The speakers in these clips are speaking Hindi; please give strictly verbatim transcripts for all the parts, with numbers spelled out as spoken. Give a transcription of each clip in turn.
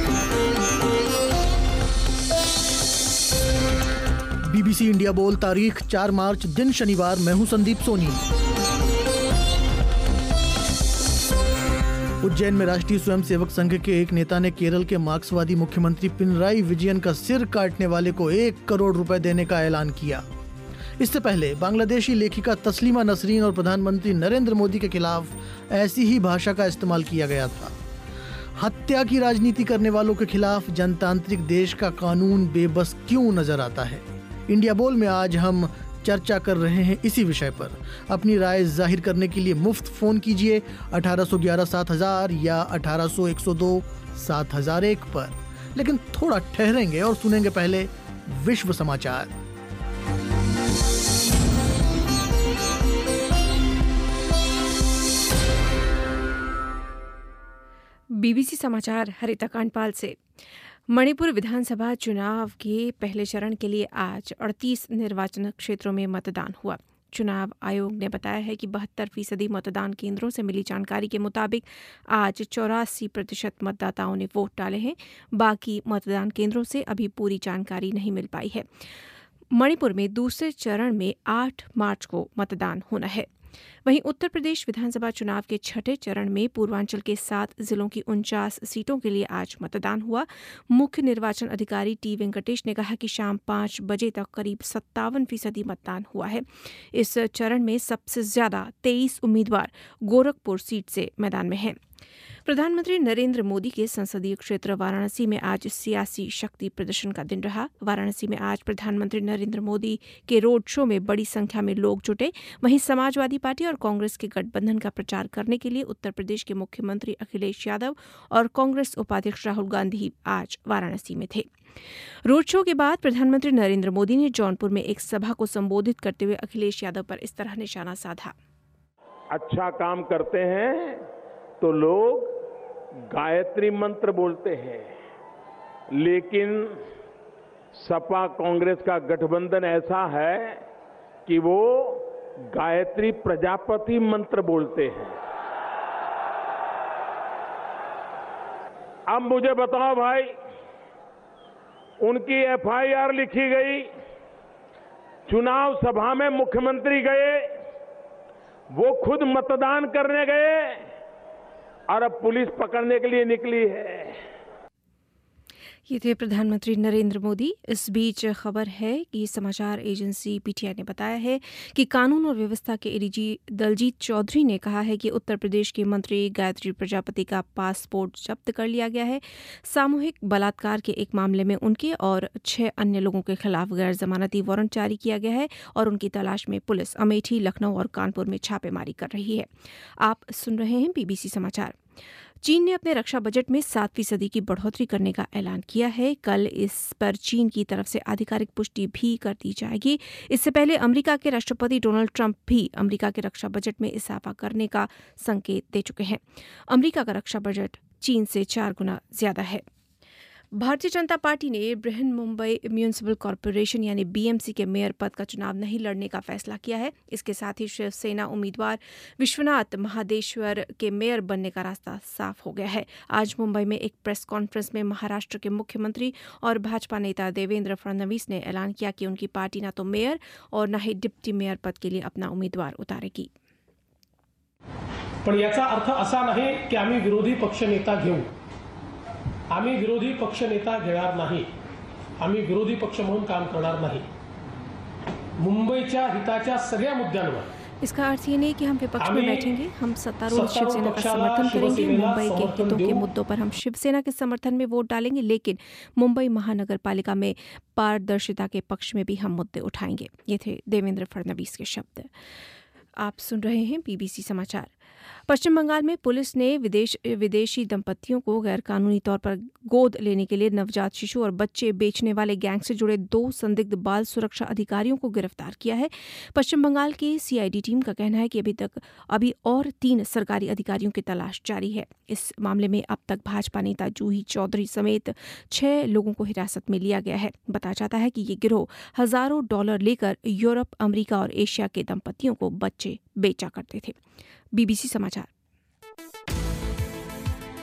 बीबीसी इंडिया बोल, तारीख चार मार्च, दिन शनिवार। मैं हूं संदीप सोनी। उज्जैन में राष्ट्रीय स्वयंसेवक संघ के एक नेता ने केरल के मार्क्सवादी मुख्यमंत्री पिनराई विजयन का सिर काटने वाले को एक करोड़ रुपए देने का ऐलान किया। इससे पहले बांग्लादेशी लेखिका तस्लीमा नसरीन और प्रधानमंत्री नरेंद्र मोदी के खिलाफ ऐसी ही भाषा का इस्तेमाल किया गया था। हत्या की राजनीति करने वालों के खिलाफ जनतांत्रिक देश का कानून बेबस क्यों नजर आता है? इंडिया बोल में आज हम चर्चा कर रहे हैं इसी विषय पर। अपनी राय जाहिर करने के लिए मुफ्त फोन कीजिए अठारह सौ ग्यारह सात हजार या अठारह सौ एक सौ दो सात हजार एक पर। लेकिन थोड़ा ठहरेंगे और सुनेंगे पहले विश्व समाचार। बीबीसी समाचार हरिता कांडपाल से। मणिपुर विधानसभा चुनाव के पहले चरण के लिए आज अड़तीस निर्वाचन क्षेत्रों में मतदान हुआ। चुनाव आयोग ने बताया है कि बहत्तर फीसदी मतदान केंद्रों से मिली जानकारी के मुताबिक आज चौरासी प्रतिशत मतदाताओं ने वोट डाले हैं। बाकी मतदान केंद्रों से अभी पूरी जानकारी नहीं मिल पाई है। मणिपुर में दूसरे चरण में आठ मार्च को मतदान होना है। वहीं उत्तर प्रदेश विधानसभा चुनाव के छठे चरण में पूर्वांचल के सात जिलों की उनचास सीटों के लिए आज मतदान हुआ। मुख्य निर्वाचन अधिकारी टी वेंकटेश ने कहा कि शाम पांच बजे तक करीब सत्तावन फीसदी मतदान हुआ है। इस चरण में सबसे ज्यादा तेईस उम्मीदवार गोरखपुर सीट से मैदान में हैं। प्रधानमंत्री नरेंद्र मोदी के संसदीय क्षेत्र वाराणसी में आज सियासी शक्ति प्रदर्शन का दिन रहा। वाराणसी में आज प्रधानमंत्री नरेंद्र मोदी के रोड शो में बड़ी संख्या में लोग जुटे। वहीं समाजवादी पार्टी और कांग्रेस के गठबंधन का प्रचार करने के लिए उत्तर प्रदेश के मुख्यमंत्री अखिलेश यादव और कांग्रेस उपाध्यक्ष राहुल गांधी आज वाराणसी में थे। रोड शो के बाद प्रधानमंत्री नरेंद्र मोदी ने जौनपुर में एक सभा को संबोधित करते हुए अखिलेश यादव पर इस तरह निशाना साधा। अच्छा काम करते हैं तो लोग गायत्री मंत्र बोलते हैं, लेकिन सपा कांग्रेस का गठबंधन ऐसा है कि वो गायत्री प्रजापति मंत्र बोलते हैं। अब मुझे बताओ भाई, उनकी एफ आई आर लिखी गई, चुनाव सभा में मुख्यमंत्री गए, वो खुद मतदान करने गए और अब पुलिस पकड़ने के लिए निकली है। ये थे प्रधानमंत्री नरेंद्र मोदी। इस बीच खबर है कि समाचार एजेंसी पीटीआई ने बताया है कि कानून और व्यवस्था के एडीजी दलजीत चौधरी ने कहा है कि उत्तर प्रदेश की मंत्री गायत्री प्रजापति का पासपोर्ट जब्त कर लिया गया है। सामूहिक बलात्कार के एक मामले में उनके और छह अन्य लोगों के खिलाफ गैर जमानती वारंट जारी किया गया है और उनकी तलाश में पुलिस अमेठी, लखनऊ और कानपुर में छापेमारी कर रही है। आप सुन रहे हैं बीबीसी समाचार। चीन ने अपने रक्षा बजट में सात फीसदी की बढ़ोतरी करने का ऐलान किया है। कल इस पर चीन की तरफ से आधिकारिक पुष्टि भी कर दी जाएगी। इससे पहले अमेरिका के राष्ट्रपति डोनाल्ड ट्रंप भी अमेरिका के रक्षा बजट में इजाफा करने का संकेत दे चुके हैं। अमेरिका का रक्षा बजट चीन से चार गुना ज्यादा है। भारतीय जनता पार्टी ने बृहन मुंबई म्यूनिसिपल कॉरपोरेशन यानी बीएमसी के मेयर पद का चुनाव नहीं लड़ने का फैसला किया है। इसके साथ ही शिवसेना उम्मीदवार विश्वनाथ महादेश्वर के मेयर बनने का रास्ता साफ हो गया है। आज मुंबई में एक प्रेस कॉन्फ्रेंस में महाराष्ट्र के मुख्यमंत्री और भाजपा नेता देवेंद्र फडणवीस ने ऐलान किया कि उनकी पार्टी न तो मेयर और न ही डिप्टी मेयर पद के लिए अपना उम्मीदवार उतारेगी। पण याचा अर्थ असा नाही की आम्ही विरोधी पक्षनेता घेऊ। आम्ही विरोधी पक्षनेता घेणार नाही, आम्ही विरोधी पक्ष म्हणून काम करणार नाही। मुंबईच्या हिताच्या सगळ्या मुद्द्यांवर इसका अर्थ ये नहीं कि हम विपक्ष में बैठेंगे, हम सत्तारूढ़ शिवसेना का समर्थन करेंगे। मुंबई के हितों के मुद्दों पर हम शिवसेना के समर्थन में वोट डालेंगे, लेकिन मुंबई महानगर पालिका में पारदर्शिता के पक्ष में भी हम मुद्दे उठाएंगे। ये थे देवेंद्र फडणवीस के शब्द। आप सुन रहे हैं बीबीसी समाचार। पश्चिम बंगाल में पुलिस ने विदेश विदेशी दंपतियों को गैरकानूनी तौर पर गोद लेने के लिए नवजात शिशु और बच्चे बेचने वाले गैंग से जुड़े दो संदिग्ध बाल सुरक्षा अधिकारियों को गिरफ्तार किया है। पश्चिम बंगाल की सीआईडी टीम का कहना है कि अभी तक अभी और तीन सरकारी अधिकारियों की तलाश जारी है। इस मामले में अब तक भाजपा नेता जूही चौधरी समेत छह लोगों को हिरासत में लिया गया है। बताया जाता है कि ये गिरोह हजारों डॉलर लेकर यूरोप, अमेरिका और एशिया के दंपतियों को बच्चे बेचा करते थे। बीबीसी समाचार।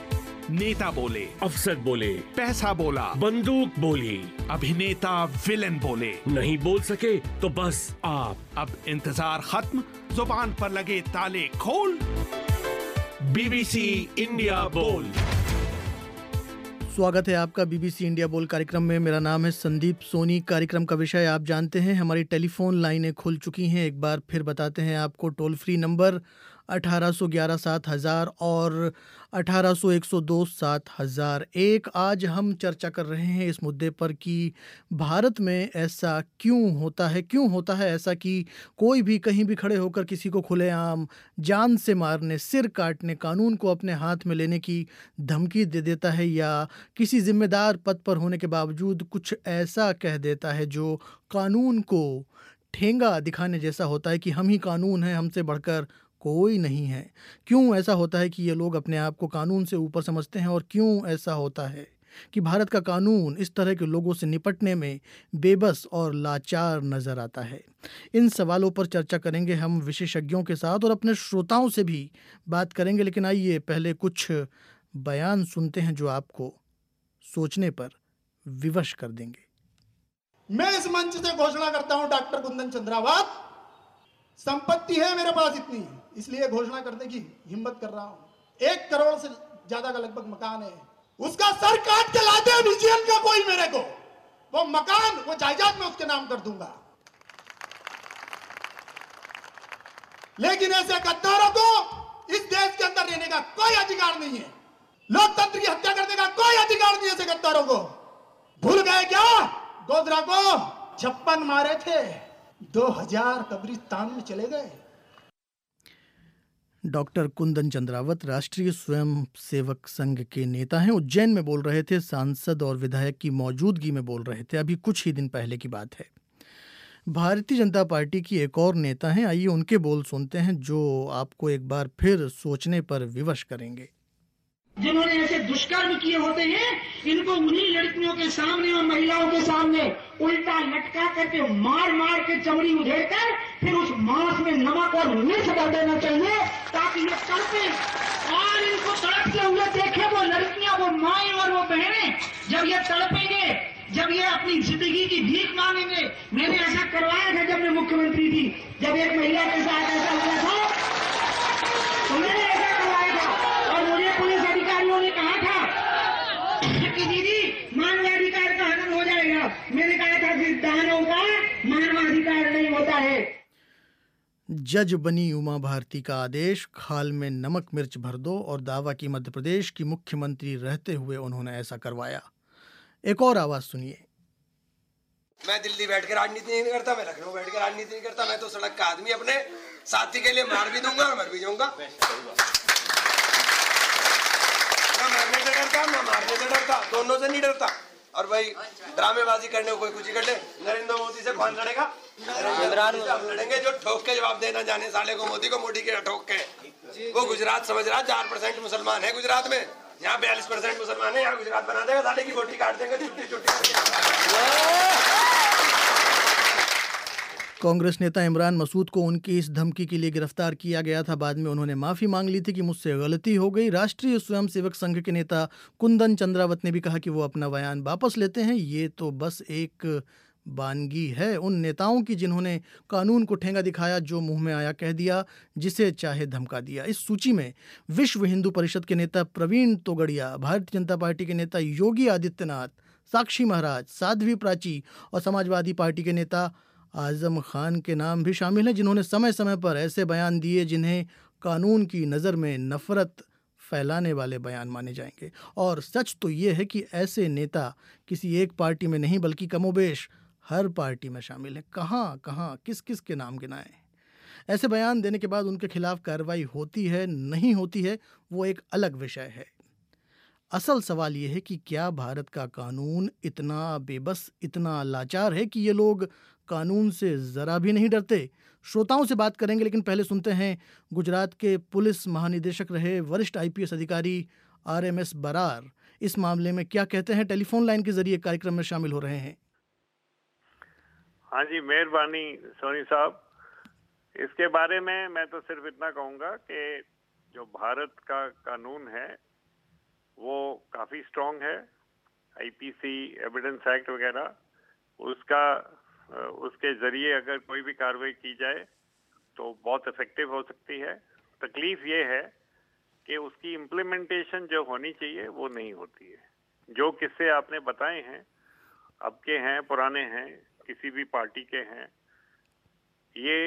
नेता बोले, अफसर बोले, पैसा बोला, बंदूक बोली, अभिनेता विलेन बोले, नहीं बोल सके तो बस आप। अब इंतजार खत्म, जुबान पर लगे ताले खोल। बीबीसी इंडिया बोल। स्वागत है आपका बीबीसी इंडिया बोल कार्यक्रम में। मेरा नाम है संदीप सोनी। कार्यक्रम का विषय आप जानते हैं। हमारी टेलीफोन लाइनें खुल चुकी हैं। एक बार फिर बताते हैं आपको। टोल फ्री नंबर अठारह सौ ग्यारह सात हज़ार और अठारह सौ एक सौ दो सात हज़ार एक। आज हम चर्चा कर रहे हैं इस मुद्दे पर कि भारत में ऐसा क्यों होता है क्यों होता है ऐसा कि कोई भी कहीं भी खड़े होकर किसी को खुलेआम जान से मारने, सिर काटने, कानून को अपने हाथ में लेने की धमकी दे देता है, या किसी जिम्मेदार पद पर होने के बावजूद कुछ ऐसा कह देता है जो कानून को ठेंगा दिखाने जैसा होता है कि हम ही कानून हैं, हमसे बढ़कर कोई नहीं है। क्यों ऐसा होता है कि ये लोग अपने आप को कानून से ऊपर समझते हैं, और क्यों ऐसा होता है कि भारत का कानून इस तरह के लोगों से निपटने में बेबस और लाचार नजर आता है। इन सवालों पर चर्चा करेंगे हम विशेषज्ञों के साथ और अपने श्रोताओं से भी बात करेंगे। लेकिन आइए पहले कुछ बयान सुनते हैं जो आपको सोचने पर विवश कर देंगे। मैं इस मंच से घोषणा करता हूं, डॉक्टर कुंदन चंद्रावत, संपत्ति है मेरे पास इतनी, इसलिए घोषणा करने की हिम्मत कर रहा हूं। एक करोड़ से ज्यादा का लगभग मकान है, उसका सर काट के लाते हैं विजयन का कोई मेरे को, वो मकान, वो जायदाद में उसके नाम कर दूंगा। लेकिन ऐसे गद्दारों को इस देश के अंदर रहने का कोई अधिकार नहीं है। लोकतंत्र की हत्या करने का कोई अधिकार नहीं है ऐसे गद्दारों को। भूल गए क्या? गोधरा को छप्पन मारे थे, दो हजार कब्रिस्तान में चले गए। डॉक्टर कुंदन चंद्रावत राष्ट्रीय स्वयं सेवक संघ के नेता हैं। उज्जैन में बोल रहे थे, सांसद और विधायक की मौजूदगी में बोल रहे थे। अभी कुछ ही दिन पहले की बात है। भारतीय जनता पार्टी की एक और नेता हैं, आइए उनके बोल सुनते हैं जो आपको एक बार फिर सोचने पर विवश करेंगे। जिन्होंने ऐसे दुष्कर्म किए होते हैं, इनको उन्हीं लड़कियों के सामने और महिलाओं के सामने उल्टा लटका करके मार मार के चमड़ी उधेड़ कर फिर उस मांस में नमक और मिर्च डाल देना चाहिए ताकि ये तड़पे और इनको तड़पते हुए देखे वो लड़कियां, वो माएं और वो बहनें। जब ये तड़पेंगे, जब ये अपनी जिंदगी की भीख मांगेंगे। मैंने ऐसा करवाया था जब मैं मुख्यमंत्री थी, जब एक महिला के साथ ऐसा हुआ था तो मैंने ऐसा करवाया था और मुझे पुलिस अधिकारियों ने कहा था कि दीदी मानवाधिकार का हनन हो जाएगा। मैंने कहा था कि दानों का मानवाधिकार नहीं होता है। जज बनी उमा भारती का आदेश, खाल में नमक मिर्च भर दो, और दावा की मध्य प्रदेश की मुख्यमंत्री रहते हुए उन्होंने ऐसा करवाया। एक और आवाज सुनिए। मैं दिल्ली बैठ के राजनीति नहीं करता, मैं लखनऊ बैठ के राजनीति नहीं करता, मैं तो सड़क का आदमी, अपने साथी के लिए मार भी दूंगा और मर भी जाऊंगा। ना मरने से डरता, ना मारने से डरता, दोनों से नहीं डरता। और भाई ड्रामेबाजी करने को कोई कुछ ही कर ले। नरेंद्र मोदी से कौन लड़ेगा? नरेंद्र से हम लड़ेंगे जो ठोक के जवाब देना जाने साले को, मोदी को, मोदी के ठोक के। वो गुजरात समझ रहा, चार परसेंट मुसलमान है गुजरात में, यहाँ बयालीस परसेंट मुसलमान है, यहाँ गुजरात बना देगा, साले की बोटी काट देंगे छुट्टी छुट्टी। कांग्रेस नेता इमरान मसूद को उनकी इस धमकी के लिए गिरफ्तार किया गया था। बाद में उन्होंने माफी मांग ली थी कि मुझसे गलती हो गई। राष्ट्रीय स्वयंसेवक संघ के नेता कुंदन चंद्रावत ने भी कहा कि वो अपना बयान वापस लेते हैं। ये तो बस एक बानगी है उन नेताओं की जिन्होंने कानून को ठेंगा दिखाया, जो मुंह में आया कह दिया, जिसे चाहे धमका दिया। इस सूची में विश्व हिंदू परिषद के नेता प्रवीण तोगड़िया, भारतीय जनता पार्टी के नेता योगी आदित्यनाथ, साक्षी महाराज, साध्वी प्राची और समाजवादी पार्टी के नेता आजम खान के नाम भी शामिल हैं, जिन्होंने समय समय पर ऐसे बयान दिए जिन्हें कानून की नज़र में नफरत फैलाने वाले बयान माने जाएंगे। और सच तो ये है कि ऐसे नेता किसी एक पार्टी में नहीं बल्कि कमोबेश हर पार्टी में शामिल है। कहाँ कहाँ किस किस के नाम गिनाएं। ऐसे बयान देने के बाद उनके खिलाफ कार्रवाई होती है नहीं होती है वो एक अलग विषय है। असल सवाल ये है कि क्या भारत का कानून इतना बेबस, इतना लाचार है कि ये लोग कानून से ज़रा भी नहीं डरते। श्रोताओं से बात करेंगे, लेकिन पहले सुनते हैं गुजरात के पुलिस महानिदेशक रहे वरिष्ठ आईपीएस अधिकारी आर एम एस बरार इस मामले में क्या कहते हैं। टेलीफोन लाइन के जरिए कार्यक्रम में शामिल हो रहे हैं। हाँ जी, मेहरबानी सोनी साहब। इसके बारे में मैं तो सिर्फ इतना कहूँगा कि जो भारत का कानून है वो काफ़ी स्ट्रॉन्ग है। आईपीसी, एविडेंस एक्ट वगैरह, उसका उसके ज़रिए अगर कोई भी कार्रवाई की जाए तो बहुत इफेक्टिव हो सकती है। तकलीफ ये है कि उसकी इम्प्लीमेंटेशन जो होनी चाहिए वो नहीं होती है। जो किस्से आपने बताए हैं, अब के हैं, पुराने हैं, किसी भी पार्टी के हैं, ये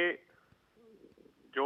जो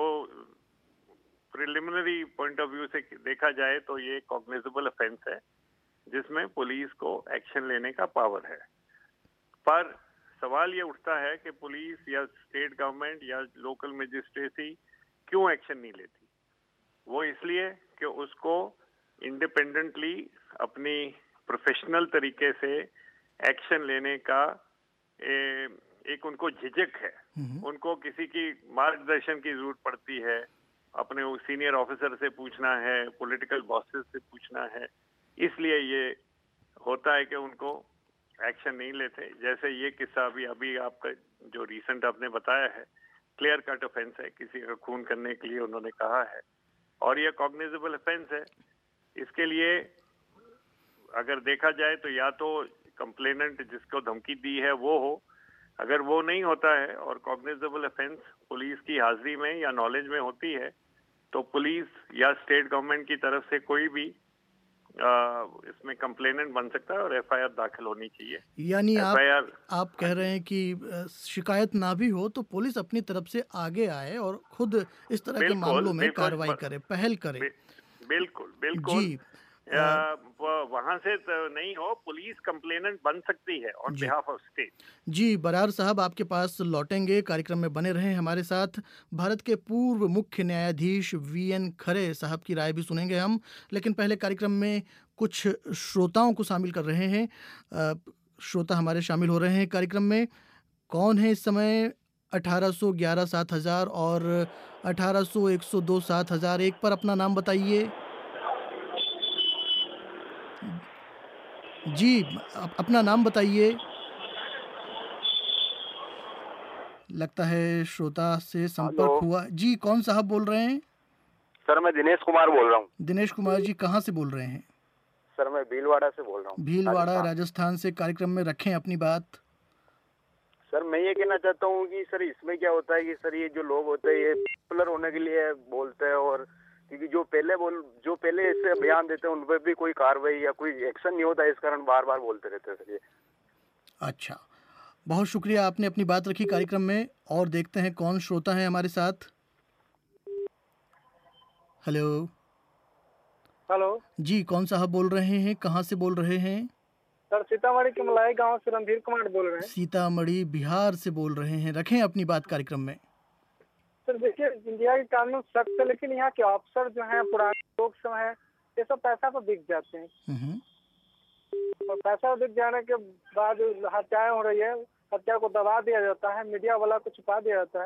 प्रिलिमिनरी पॉइंट ऑफ व्यू से देखा जाए तो ये कॉग्निजेबल ऑफेंस है जिसमें पुलिस को एक्शन लेने का पावर है। पर सवाल ये उठता है कि पुलिस या स्टेट गवर्नमेंट या लोकल मजिस्ट्रेसी क्यों एक्शन नहीं लेती? वो इसलिए कि उसको इंडिपेंडेंटली अपनी प्रोफेशनल तरीके से एक्शन लेने का ए, एक उनको झिझक है। उनको किसी की मार्गदर्शन की जरूरत पड़ती है, अपने सीनियर ऑफिसर से पूछना है, पॉलिटिकल बॉसेस से पूछना है, इसलिए ये होता है कि उनको एक्शन नहीं लेते। जैसे ये किस्सा अभी अभी आपका जो रिसेंट आपने बताया है, क्लियर कट ऑफेंस है, किसी का खून करने के लिए उन्होंने कहा है और ये कॉग्निजेबल ऑफेंस है। इसके लिए अगर देखा जाए तो या तो कंप्लेनेंट जिसको धमकी दी है वो हो, अगर वो नहीं होता है और कॉग्निजेबल ऑफेंस पुलिस की हाजिरी में या नॉलेज में होती है तो पुलिस या स्टेट गवर्नमेंट की तरफ से कोई भी आ, इसमें कंप्लेनेंट बन सकता है और एफआईआर दाखिल होनी चाहिए। यानी आप आप कह रहे हैं कि शिकायत ना भी हो तो पुलिस अपनी तरफ से आगे आए और खुद इस तरह के मामलों में कार्रवाई करे, पहल करे। बिल्कुल बिल्कुल जी। वहां से तो नहीं हो, पुलिस कंप्लेनेंट बन सकती है ऑन बिहाफ ऑफ स्टेट। जी बरार साहब आपके पास लौटेंगे, कार्यक्रम में बने रहें हमारे साथ। भारत के पूर्व मुख्य न्यायाधीश वी एन खरे साहब की राय भी सुनेंगे हम, लेकिन पहले कार्यक्रम में कुछ श्रोताओं को शामिल कर रहे हैं। श्रोता हमारे शामिल हो रहे हैं कार्यक्रम में। कौन है इस समय? अठारह सौ ग्यारह सात हजार और अठारह सौ एक सौ दो सात हजार एक पर अपना नाम बताइए। जी अपना नाम बताइए। लगता है श्रोता से संपर्क हुआ। जी कौन साहब बोल रहे हैं? सर मैं दिनेश कुमार बोल रहा हूँ। दिनेश कुमार जी कहाँ से बोल रहे हैं? सर मैं भीलवाड़ा से बोल रहा हूँ। भीलवाड़ा राजस्थान से। कार्यक्रम में रखें अपनी बात। सर मैं ये कहना चाहता हूँ कि सर इसमें क्या होता है कि सर ये जो लोग होते हैं ये पॉपुलर होने के लिए बोलते हैं, और क्योंकि जो पहले बोल जो पहले इससे बयान देते हैं उन पर भी कोई कार्रवाई या कोई एक्शन नहीं होता है, इस कारण बार बार बोलते रहते हैं सर ये। अच्छा, बहुत शुक्रिया, आपने अपनी बात रखी कार्यक्रम में। और देखते हैं कौन श्रोता है हमारे साथ। हेलो हेलो जी कौन साहब बोल रहे हैं? कहाँ से बोल रहे हैं? सर सीतामढ़ी के मलाई गांव से रणधीर कुमार बोल रहे हैं। सीतामढ़ी बिहार से बोल रहे हैं। रखें अपनी बात कार्यक्रम में। सर देखिए इंडिया के कानून सख्त है, लेकिन यहाँ के अफसर जो हैं पुराने लोग सब हैं, ये सब पैसा को बिक जाते हैं और पैसा बिक जाने के बाद हत्याएं हो रही है, हत्या को दबा दिया जाता है, मीडिया वाला को छुपा दिया जाता है।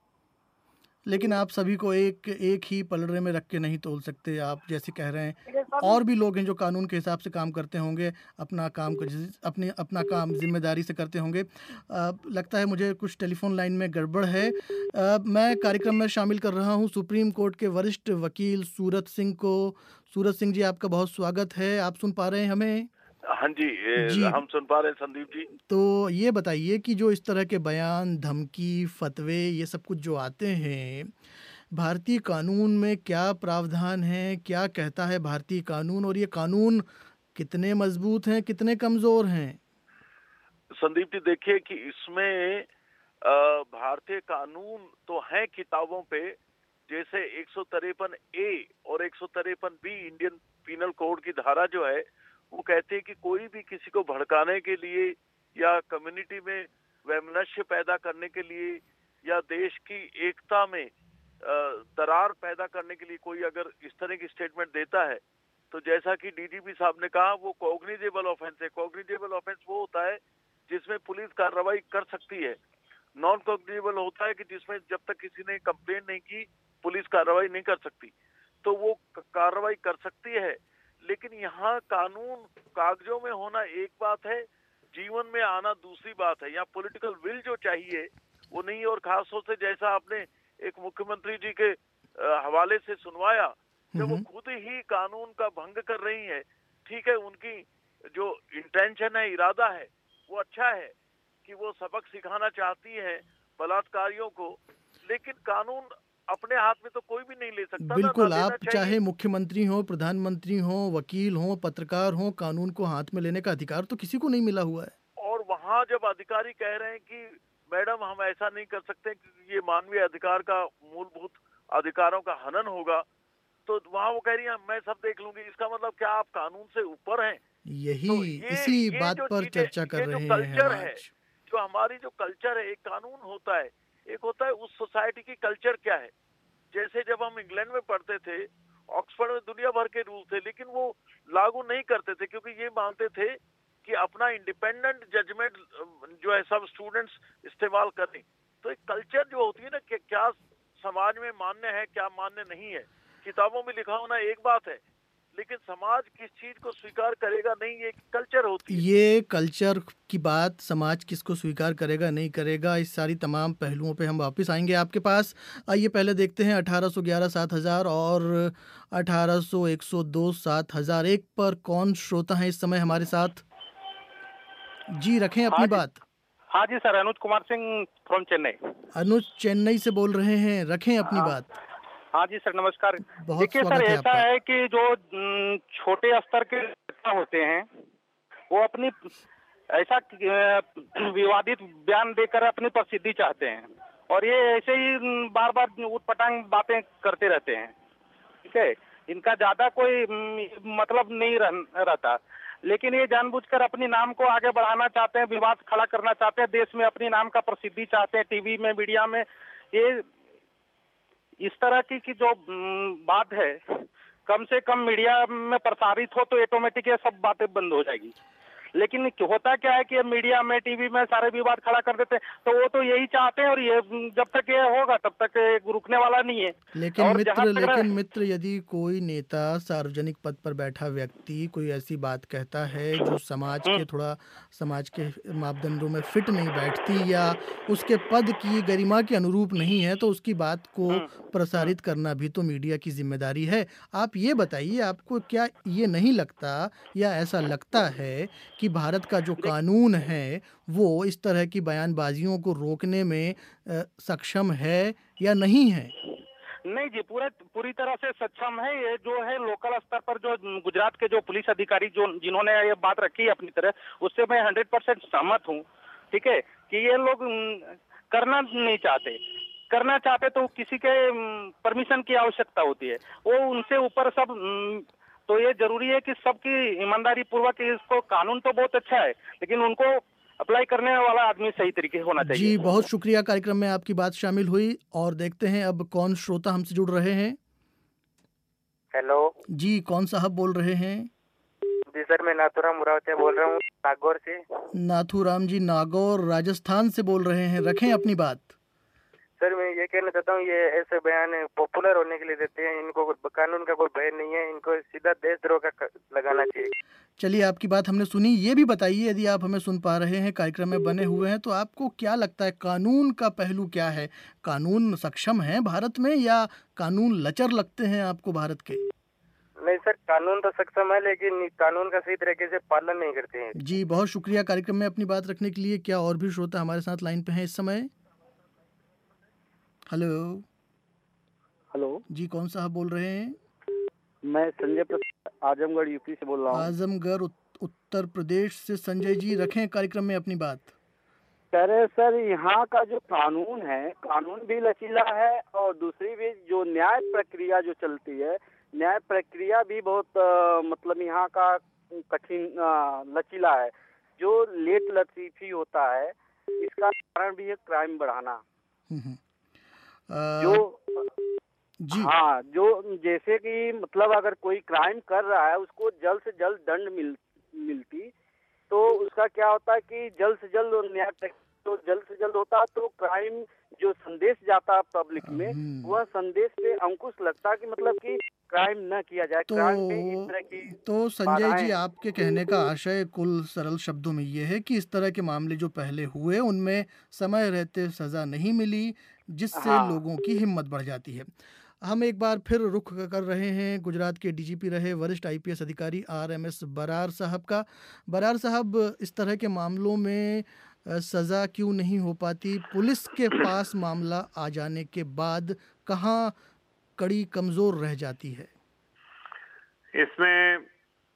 लेकिन आप सभी को एक एक ही पलड़े में रख के नहीं तोल सकते। आप जैसे कह रहे हैं और भी लोग हैं जो कानून के हिसाब से काम करते होंगे, अपना काम को अपने अपना काम जिम्मेदारी से करते होंगे। आ, लगता है मुझे कुछ टेलीफोन लाइन में गड़बड़ है। आ, मैं कार्यक्रम में शामिल कर रहा हूं सुप्रीम कोर्ट के वरिष्ठ वकील सूरत सिंह को। सूरत सिंह जी आपका बहुत स्वागत है। आप सुन पा रहे हैं हमें? हाँ जी, जी हम सुन पा रहे हैं संदीप जी। तो ये बताइए कि जो इस तरह के बयान, धमकी, फतवे, ये सब कुछ जो आते हैं, भारतीय कानून में क्या प्रावधान है, क्या कहता है भारतीय कानून, और ये कानून कितने मजबूत हैं, कितने कमजोर हैं? संदीप जी देखिए कि इसमें भारतीय कानून तो है किताबों पे, जैसे एक सौ तिरपन ए और एक सौ तिरपन बी इंडियन पीनल कोड की धारा जो है वो कहते हैं कि कोई भी किसी को भड़काने के लिए या कम्युनिटी में वैमनस्य पैदा करने के लिए या देश की एकता में दरार पैदा करने के लिए कोई अगर इस तरह की स्टेटमेंट देता है तो जैसा कि डीजीपी साहब ने कहा वो कॉग्निजेबल ऑफेंस है। कॉग्निजेबल ऑफेंस वो होता है जिसमें पुलिस कार्रवाई कर सकती है। नॉन कॉग्निजेबल होता है कि जिसमें जब तक किसी ने कंप्लेंट नहीं की पुलिस कार्रवाई नहीं कर सकती। तो वो कार्रवाई कर सकती है, लेकिन यहाँ कानून कागजों में होना एक बात है, जीवन में आना दूसरी बात है। यहाँ पॉलिटिकल विल जो चाहिए वो नहीं। और खास तौर से जैसा आपने एक मुख्यमंत्री जी के हवाले से सुनवाया, जब वो खुद ही कानून का भंग कर रही है ठीक है, उनकी जो इंटेंशन है, इरादा है, वो अच्छा है कि वो सबक सिखाना चाहती है बलात्कारियों को, लेकिन कानून अपने हाथ में तो कोई भी नहीं ले सकता। बिल्कुल, आप चाहे मुख्यमंत्री हो, प्रधानमंत्री हो, वकील हो, पत्रकार हो, कानून को हाथ में लेने का अधिकार तो किसी को नहीं मिला हुआ है। और वहाँ जब अधिकारी कह रहे हैं कि मैडम हम ऐसा नहीं कर सकते क्योंकि ये मानवीय अधिकार का, मूलभूत अधिकारों का हनन होगा, तो वहाँ वो कह रही है मैं सब देख लूंगी। इसका मतलब क्या आप कानून से ऊपर हैं? यही तो ये, इसी ये बात पर चर्चा कर रहे हैं कल्चर हम है, आज। जो हमारी जो कल्चर है, एक कानून होता है, एक होता है उस सोसाइटी की कल्चर क्या है। जैसे जब हम इंग्लैंड में पढ़ते थे, ऑक्सफोर्ड में दुनिया भर के रूल थे, लेकिन वो लागू नहीं करते थे क्योंकि ये मानते थे कि अपना इंडिपेंडेंट जजमेंट जो है सब स्टूडेंट्स इस्तेमाल करें। तो एक कल्चर जो होती है ना कि क्या समाज में मान्य है, क्या मान्य नहीं है, किताबों में लिखा होना एक बात है, लेकिन समाज किस चीज को स्वीकार करेगा नहीं, ये कल्चर होती है। ये कल्चर की बात, समाज किसको स्वीकार करेगा नहीं करेगा, इस सारी तमाम पहलुओं पे हम वापस आएंगे आपके पास। आइए पहले देखते हैं अठारह सौ ग्यारह सात हजार और अठारह सौ एक सौ दो सात हजार एक पर कौन श्रोता है इस समय हमारे साथ। जी रखें अपनी हाँ बात। हाँ जी सर, अनुज कुमार सिंह फ्रॉम चेन्नई। अनुज चेन्नई से बोल रहे हैं, रखें अपनी हाँ, बात। हाँ जी सर, नमस्कार। बहुत देखिए सर, स्वागत है ऐसा आपका। है कि जो न, छोटे स्तर के नेता होते हैं वो अपनी ऐसा अ, विवादित बयान देकर अपनी प्रसिद्धि चाहते हैं, और ये ऐसे ही बार बार उटपटांग बातें करते रहते हैं। ठीक है, इनका ज्यादा कोई म, मतलब नहीं रह, रहता, लेकिन ये जानबूझकर अपनी नाम को आगे बढ़ाना चाहते हैं, विवाद खड़ा करना चाहते हैं, देश में अपनी नाम का प्रसिद्धि चाहते हैं, टीवी में, मीडिया में। ये इस तरह की, की जो बात है कम से कम मीडिया में प्रसारित हो तो ऑटोमेटिक ये सब बातें बंद हो जाएगी। लेकिन होता क्या है कि मीडिया में, टीवी में सारे विवाद खड़ा कर देते हैं, तो वो तो यही चाहते हैं, और ये जब तक ये होगा तब तक रुकने वाला नहीं है। लेकिन और मित्र जहाँ तक लेकिन मित्र यदि कोई नेता, सार्वजनिक पद पर बैठा व्यक्ति कोई ऐसी बात कहता है जो समाज के थोड़ा समाज के मापदंडों में फिट नहीं बैठती या उसके पद की गरिमा के अनुरूप नहीं है, तो उसकी बात को प्रसारित करना भी तो मीडिया की जिम्मेदारी है। आप ये बताइए, आपको क्या ये नहीं लगता या ऐसा लगता है कि भारत का जो कानून है वो इस तरह की बयानबाजियों को रोकने में अ, सक्षम है या नहीं है? नहीं जी, पूरे पूरी तरह से सक्षम है। ये जो है लोकल स्तर पर जो गुजरात के जो पुलिस अधिकारी जो जिन्होंने ये बात रखी है अपनी तरह, उससे मैं हंड्रेड परसेंट सहमत हूँ। ठीक है, कि ये लोग करना नहीं चाहते, करना चाहते तो किसी के परमिशन की आवश्यकता होती है, वो उनसे ऊपर सब। तो ये जरूरी है कि सबकी ईमानदारी पूर्वक, इसको कानून तो बहुत अच्छा है लेकिन उनको अप्लाई करने वाला आदमी सही तरीके होना चाहिए। जी बहुत शुक्रिया, कार्यक्रम में आपकी बात शामिल हुई। और देखते हैं अब कौन श्रोता हमसे जुड़ रहे हैं। हेलो जी, कौन साहब बोल रहे हैं? जी सर, मैं नाथूराम मुरावते बोल रहा हूँ नागौर से। नाथूराम जी नागौर राजस्थान से बोल रहे हैं, रखें अपनी बात। सर मैं ये कहना चाहता हूँ, ये ऐसे बयान पॉपुलर होने के लिए देते हैं, इनको कानून का कोई भय नहीं है, इनको सीधा देशद्रोह का लगाना चाहिए। चलिए आपकी बात हमने सुनी। ये भी बताइए, यदि आप हमें सुन पा रहे हैं, कार्यक्रम में बने हुए हैं, तो आपको क्या लगता है कानून का पहलू क्या है? कानून सक्षम है भारत में या कानून लचर लगते हैं आपको भारत के? नहीं सर, कानून तो सक्षम है लेकिन कानून का सही तरीके से पालन नहीं करते हैं। जी बहुत शुक्रिया कार्यक्रम में अपनी बात रखने के लिए। क्या और भी श्रोता हमारे साथ लाइन पे हैं इस समय? हेलो हेलो जी, कौन साहब बोल रहे हैं? मैं संजय प्रसाद आजमगढ़ यूपी से बोल रहा हूँ। आजमगढ़ उत्तर प्रदेश से संजय जी, रखें कार्यक्रम में अपनी बात। कह रहे सर, यहाँ का जो कानून है, कानून भी लचीला है और दूसरी भी जो न्याय प्रक्रिया जो चलती है, न्याय प्रक्रिया भी बहुत आ, मतलब यहाँ का कठिन लचीला है। जो लेट लतीफी होता है, इसका कारण भी है क्राइम बढ़ाना। जो जी हाँ, जो जैसे कि मतलब अगर कोई क्राइम कर रहा है उसको जल्द से जल्द दंड मिल मिलती तो उसका क्या होता है कि जल्द से जल्द न्याय तो जल्द से जल्द होता, तो क्राइम जो संदेश जाता है पब्लिक में, वह संदेश पे अंकुश लगता कि मतलब कि क्राइम न किया जाए। तो, क्राइम में इस तरह की तो संजय जी, आपके कहने का आशय कुल सरल शब्दों में ये है कि इस तरह के मामले जो पहले हुए उनमें समय रहते सजा नहीं मिली, जिससे हाँ। लोगों की हिम्मत बढ़ जाती है। हम एक बार फिर रुख कर रहे हैं गुजरात के डीजीपी रहे वरिष्ठ आईपीएस अधिकारी आर एम एस बरार साहब का। बरार साहब, इस तरह के मामलों में सज़ा क्यों नहीं हो पाती? पुलिस के पास मामला आ जाने के बाद कहाँ कड़ी कमज़ोर रह जाती है? इसमें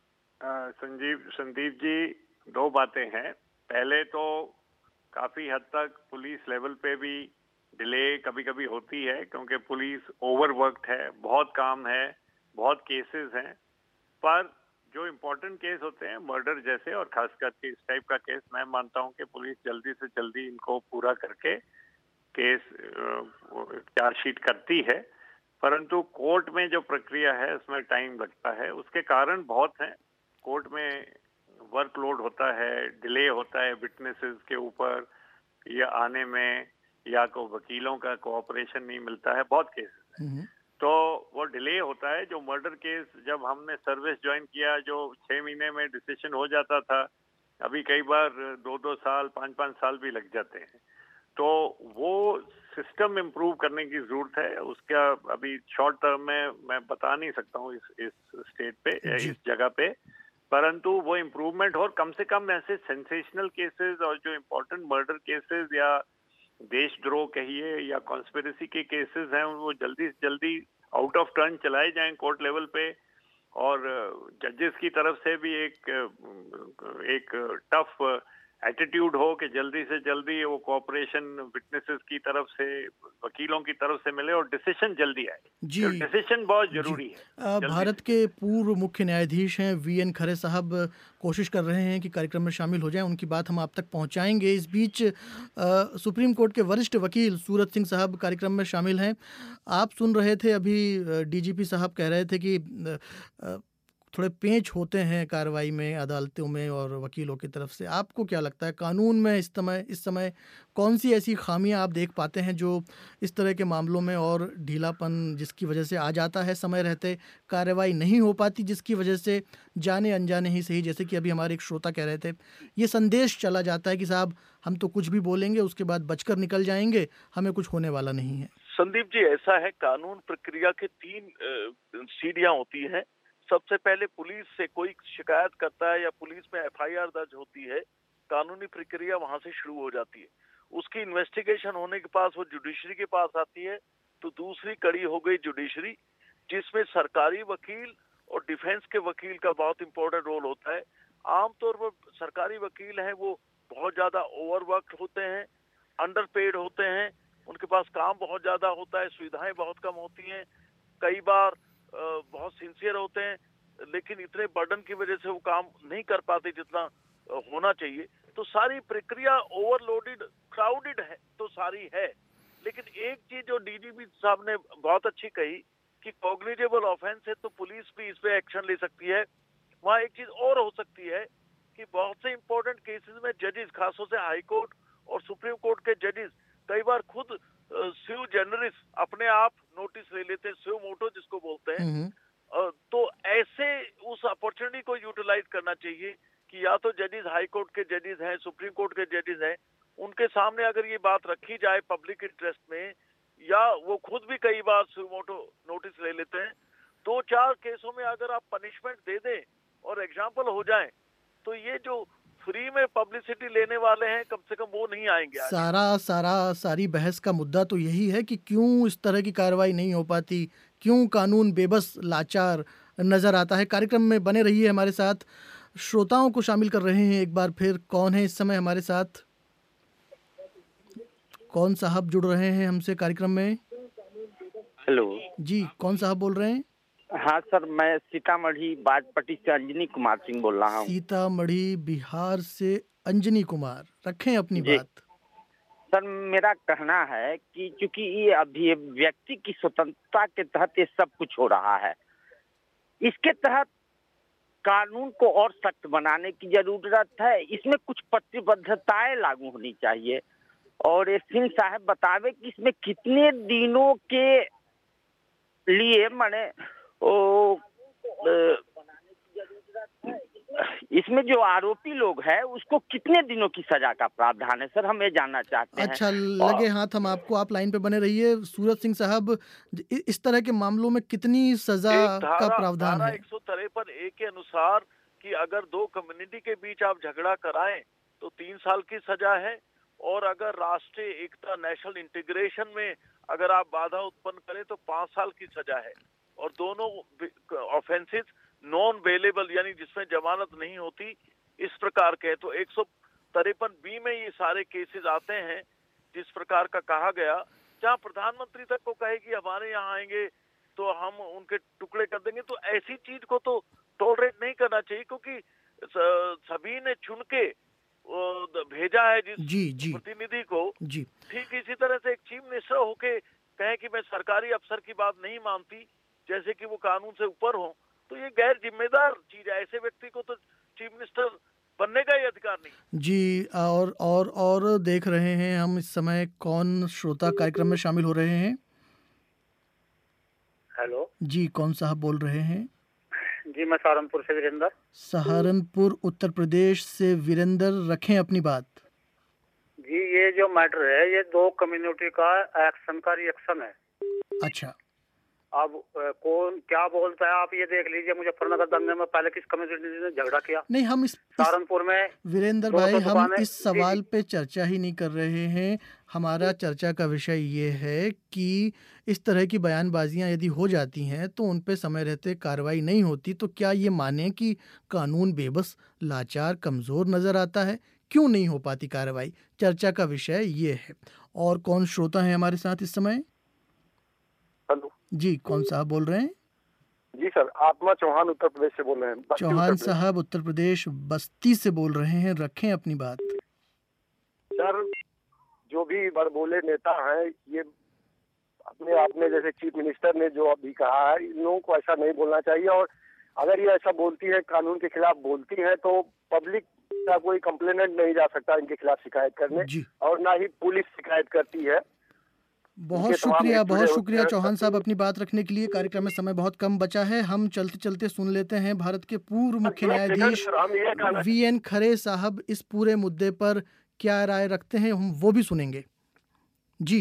संजीव संदीप जी दो बातें हैं। पहले तो काफ़ी हद तक पुलिस लेवल पे भी डिले कभी कभी होती है, क्योंकि पुलिस ओवरवर्क्ड है, बहुत काम है, बहुत केसेस हैं। पर जो इम्पोर्टेंट केस होते हैं मर्डर जैसे, और खास करके इस टाइप का केस, मैं मानता हूं कि पुलिस जल्दी से जल्दी इनको पूरा करके केस चार्जशीट करती है। परंतु कोर्ट में जो प्रक्रिया है उसमें टाइम लगता है। उसके कारण बहुत हैं। कोर्ट में वर्कलोड होता है, डिले होता है विटनेसेस के ऊपर या आने में, या को वकीलों का कोऑपरेशन नहीं मिलता है, बहुत केसेस हैं। तो वो डिले होता है। जो मर्डर केस जब हमने सर्विस ज्वाइन किया, जो छह महीने में डिसीजन हो जाता था, अभी कई बार दो दो साल पाँच पाँच साल भी लग जाते हैं। तो वो सिस्टम इम्प्रूव करने की जरूरत है। उसका अभी शॉर्ट टर्म में मैं बता नहीं सकता हूँ इस इस स्टेट पे, इस जगह पे, परंतु वो इम्प्रूवमेंट हो। कम से कम ऐसे सेंसेशनल केसेस और जो इम्पोर्टेंट मर्डर केसेस या देशद्रोह कहिए या कॉन्स्पिरेसी के केसेस हैं, वो जल्दी से जल्दी आउट ऑफ टर्न चलाए जाएं कोर्ट लेवल पे। और जजेस की तरफ से भी एक एक टफ एटीट्यूड हो कि जल्दी से जल्दी वो कोऑपरेशन विटनेसेस की तरफ से, वकीलों की तरफ से मिले और डिसीजन जल्दी आए। जी, तो डिसीजन बहुत जरूरी है। भारत के पूर्व मुख्य न्यायाधीश हैं वी एन खरे साहब, कोशिश कर रहे हैं कि कार्यक्रम में शामिल हो जाएं। उनकी बात हम आप तक पहुंचाएंगे। इस बीच आ, सुप्रीम कोर्ट के वरिष्ठ वकील सूरत सिंह साहब कार्यक्रम में शामिल हैं। आप सुन रहे थे अभी डीजीपी साहब कह रहे थे कि आ, थोड़े पेंच होते हैं कार्रवाई में, अदालतों में और वकीलों की तरफ से। आपको क्या लगता है कानून में इस समय इस समय कौन सी ऐसी खामियां आप देख पाते हैं जो इस तरह के मामलों में और ढीलापन जिसकी वजह से आ जाता है, समय रहते कार्रवाई नहीं हो पाती, जिसकी वजह से जाने अनजाने ही सही, जैसे कि अभी हमारे एक श्रोता कह रहे थे, ये संदेश चला जाता है कि साहब हम तो कुछ भी बोलेंगे उसके बाद बचकर निकल जाएंगे, हमें कुछ होने वाला नहीं है? संदीप जी, ऐसा है, कानून प्रक्रिया के तीन सीढ़ियां होती हैं। सबसे पहले पुलिस से कोई शिकायत करता है या पुलिस में एफ आई आर दर्ज होती है, कानूनी प्रक्रिया वहां से शुरू हो जाती है। उसकी इन्वेस्टिगेशन होने के पास वो जुडिशरी के पास आती है। तो दूसरी कड़ी हो गई जुडिशरी, जिसमें सरकारी वकील और डिफेंस के वकील का बहुत इंपॉर्टेंट रोल होता है। आमतौर पर सरकारी वकील हैं वो बहुत ज्यादा ओवरवर्क होते हैं, अंडरपेड होते हैं, उनके पास काम बहुत ज्यादा होता है, सुविधाएं बहुत कम होती हैं, कई बार बहुत सिंसियर होते हैं, लेकिन इतने बर्डन की वजह से वो काम नहीं कर पाते जितना होना चाहिए। तो सारी प्रक्रिया ओवरलोडेड, क्राउडेड है तो सारी है। लेकिन एक चीज जो डीजीपी साहब ने बहुत अच्छी कही कि कॉग्निजेबल ऑफेंस है तो पुलिस भी इस पे एक्शन ले सकती है। वहाँ एक चीज और हो सकती है कि बहुत से इंपॉर्टेंट केसेस में जजेस, खासतौर से हाई कोर्ट और सुप्रीम कोर्ट के जजेस कई बार खुद स्यू जनरिस अपने आप नोटिस ले लेते हैं, स्यू मोटो जिसको बोलते हैं। तो ऐसे उस अपॉर्चुनिटी को यूटिलाइज करना चाहिए कि या तो जजेस हाई कोर्ट के जजेस हैं, सुप्रीम कोर्ट के जजेस हैं, उनके सामने अगर ये बात रखी जाए पब्लिक इंटरेस्ट में, या वो खुद भी कई बार स्यू मोटो नोटिस ले लेते हैं, दो चार केसों में अगर आप पनिशमेंट दे दें और एग्जाम्पल हो जाए, तो ये जो फ्री में पब्लिसिटी लेने वाले हैं कम से कम वो नहीं आएंगे। सारा सारा सारी बहस का मुद्दा तो यही है कि क्यों इस तरह की कार्रवाई नहीं हो पाती, क्यों कानून बेबस लाचार नजर आता है। कार्यक्रम में बने रहिए हमारे साथ। श्रोताओं को शामिल कर रहे हैं एक बार फिर। कौन है इस समय हमारे साथ? कौन साहब जुड़ रहे हैं हमसे कार्यक्रम में? हेलो जी, कौन साहब बोल रहे हैं? हाँ सर, मैं सीतामढ़ी बाजपट्टी से अंजनी कुमार सिंह बोल रहा हूँ। सीतामढ़ी बिहार से अंजनी कुमार, रखें अपनी बात। सर, मेरा कहना है कि चूंकि ये अभी व्यक्ति की स्वतंत्रता के तहत ये सब कुछ हो रहा है, इसके तहत कानून को और सख्त बनाने की जरूरत है। इसमें कुछ प्रतिबद्धताएं लागू होनी चाहिए। और ये सिंह साहब बतावे कि इसमें कितने दिनों के लिए माने ओ इसमें जो आरोपी लोग हैं उसको कितने दिनों की सजा का प्रावधान है सर, हम ये जानना चाहते हैं। अच्छा, लगे हाथ हम आपको, आप लाइन पे बने रहिए। सूरज सिंह साहब, इस तरह के मामलों में कितनी सजा का प्रावधान है? एक सौ तिरपन ए के अनुसार कि अगर दो कम्युनिटी के बीच आप झगड़ा कराएं तो तीन साल की सजा है, और अगर राष्ट्रीय एकता नेशनल इंटीग्रेशन में अगर आप बाधा उत्पन्न करें तो पांच साल की सजा है। और दोनों ऑफेंसेस नॉन बेलेबल यानी जिसमें जमानत नहीं होती इस प्रकार के। तो एक सौ तिरपन बी में ये सारे केसेस आते हैं जिस प्रकार का कहा गया, जहाँ प्रधानमंत्री तक को कहे कि हमारे यहाँ आएंगे तो हम उनके टुकड़े कर देंगे। तो ऐसी चीज को तो टॉलरेट नहीं करना चाहिए, क्योंकि सभी ने चुन के भेजा है जिस जी, जी, प्रतिनिधि को। जी। ठीक इसी तरह से एक चीफ मिनिस्टर होके कहे कि मैं सरकारी अफसर की बात नहीं मानती, जैसे कि वो कानून से ऊपर हो, तो ये गैर जिम्मेदार चीज है। ऐसे व्यक्ति को तो चीफ मिनिस्टर बनने का ही अधिकार नहीं। जी, और और और देख रहे हैं हम इस समय कौन श्रोता कार्यक्रम में शामिल हो रहे हैं। हेलो जी, कौन साहब बोल रहे हैं? जी, मैं सहारनपुर से वीरेंद्र। सहारनपुर उत्तर प्रदेश से वीरेंद्र, रखें अपनी बात। जी, ये जो मैटर है ये दो कम्युनिटी का एक्शन का रिएक्शन है। अच्छा, अब कौन क्या बोलता है आप ये देख लीजिए। मुजफ्फरनगर दंगे में पहले किस कम्युनिटी ने झगड़ा किया? नहीं, हम इस सहारनपुर में वीरेंद्र भाई हम इस सवाल पे चर्चा ही नहीं कर रहे हैं। हमारा चर्चा का विषय ये है कि इस तरह की बयानबाजियां यदि हो जाती हैं तो उन पे समय रहते कार्रवाई नहीं होती, तो क्या ये माने कि कानून बेबस, लाचार, कमज़ोर नज़र आता है? क्यों नहीं हो पाती कार्रवाई? चर्चा का विषय ये है। और कौन श्रोता है हमारे साथ इस समय? हेलो जी, कौन साहब बोल रहे हैं? जी सर, आत्मा चौहान उत्तर प्रदेश से बोल रहे हैं। चौहान साहब उत्तर प्रदेश बस्ती से बोल रहे हैं, रखें अपनी बात। सर, जो भी बड़बोले नेता हैं ये अपने आपने जैसे चीफ मिनिस्टर ने जो अभी कहा है, इन लोगों को ऐसा नहीं बोलना चाहिए। और अगर ये ऐसा बोलती है, कानून के खिलाफ बोलती है, तो पब्लिक का कोई कंप्लेनेंट नहीं जा सकता इनके खिलाफ शिकायत करने, और ना ही पुलिस शिकायत करती है। बहुत शुक्रिया, बहुत शुक्रिया चौहान साहब अपनी बात रखने के लिए। कार्यक्रम में समय बहुत कम बचा है, हम चलते चलते सुन लेते हैं भारत के पूर्व मुख्य न्यायाधीश वी एन खरे साहब इस पूरे मुद्दे पर क्या राय रखते हैं, हम वो भी सुनेंगे। जी,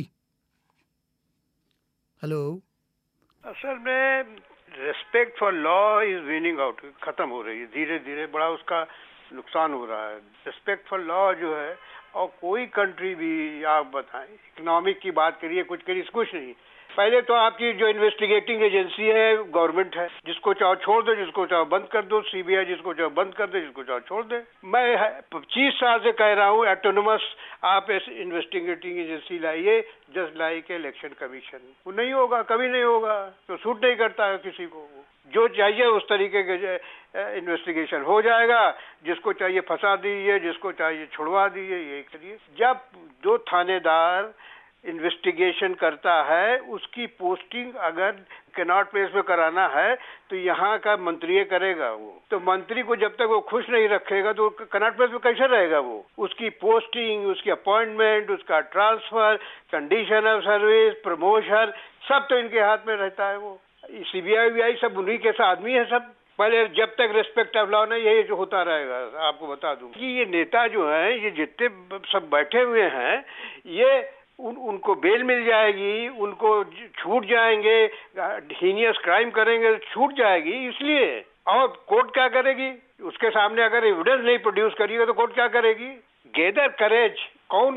हेलो। असल में respect for law is winning out, खत्म हो रही है धीरे धीरे, बड़ा उसका नुकसान हो रहा है। रिस्पेक्ट फॉर लॉ जो है, और कोई कंट्री भी आप बताएं, इकोनॉमिक की बात करिए, कुछ करिए, कुछ नहीं। पहले तो आपकी जो इन्वेस्टिगेटिंग एजेंसी है गवर्नमेंट है, जिसको चाहो छोड़ दो, जिसको चाहो बंद कर दो। सीबीआई जिसको चाहो बंद कर दे, जिसको चाहो छोड़ दे। मैं पच्चीस साल से कह रहा हूँ ऑटोनोमस आप ऐसे इन्वेस्टिगेटिंग एजेंसी लाइए, जस्ट लाइक इलेक्शन कमीशन। वो नहीं होगा, कभी नहीं होगा, तो सूट नहीं करता है किसी को। जो चाहिए उस तरीके के इन्वेस्टिगेशन हो जाएगा, जिसको चाहिए फंसा दीजिए, जिसको चाहिए छुड़वा दीजिए, ये करिए। जब जो थानेदार इन्वेस्टिगेशन करता है उसकी पोस्टिंग अगर कैनॉट प्लेस में कराना है तो यहाँ का मंत्री करेगा। वो तो मंत्री को जब तक वो खुश नहीं रखेगा तो कैनॉट प्लेस में कैसे रहेगा? वो उसकी पोस्टिंग, उसकी अपॉइंटमेंट, उसका transfer, condition of service, promotion, सब तो इनके हाथ में रहता है। वो सीबीआई वीआई सब उन्हीं के साथ आदमी है सब। पहले जब तक रिस्पेक्ट ऑफ लॉ नहीं, यही जो होता रहेगा। आपको बता दूं कि ये नेता जो हैं, ये जितने सब बैठे हुए हैं, ये उन, उनको बेल मिल जाएगी, उनको छूट जाएंगे, हीनियस क्राइम करेंगे छूट जाएगी, इसलिए। और कोर्ट क्या करेगी? उसके सामने अगर एविडेंस नहीं प्रोड्यूस करिएगा तो कोर्ट क्या करेगी? Gather courage. कौन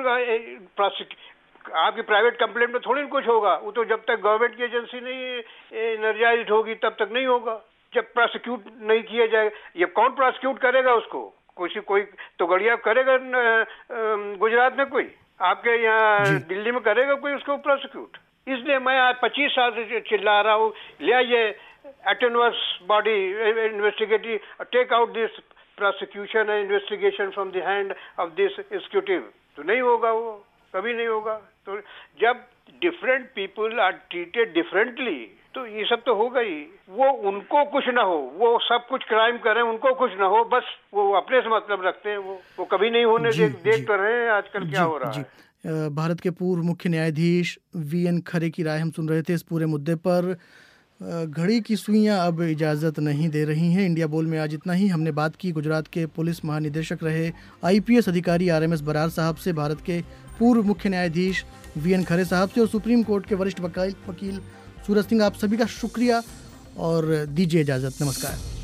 आपकी प्राइवेट कंप्लेंट में थोड़ी कुछ होगा, वो तो जब तक गवर्नमेंट की एजेंसी नहीं एनर्जाइज्ड होगी तब तक नहीं होगा, जब प्रोसिक्यूट नहीं किया जाएगा। ये कौन प्रोसिक्यूट करेगा उसको? कोई कोई तो गड़िया करेगा गुजरात में, कोई आपके यहाँ दिल्ली में करेगा कोई उसको प्रोसिक्यूट? इसलिए मैं आज पच्चीस साल से चिल्ला रहा हूँ, ले आइए autonomous body investigative, take out this prosecution and investigation from the hand of this executive. तो नहीं होगा, वो कभी नहीं होगा। तो जब different people are treated differently तो ये सब तो होगा ही। वो उनको कुछ ना हो, वो सब कुछ क्राइम करें, उनको कुछ ना हो, बस वो अपने से मतलब रखते हैं। वो वो कभी नहीं होने दे, देख तो रहे हैं आजकल क्या हो रहा है। भारत के पूर्व मुख्य न्यायाधीश वी एन खरे की राय हम सुन रहे थे इस पूरे मुद्दे पर। घड़ी की सुइयां अब इजाज़त नहीं दे रही हैं। इंडिया बोल में आज इतना ही। हमने बात की गुजरात के पुलिस महानिदेशक रहे आईपीएस अधिकारी आर एम एस बरार साहब से, भारत के पूर्व मुख्य न्यायाधीश वी एन खरे साहब से और सुप्रीम कोर्ट के वरिष्ठ वकील वकील सूरज सिंह। आप सभी का शुक्रिया और दीजिए इजाज़त। नमस्कार।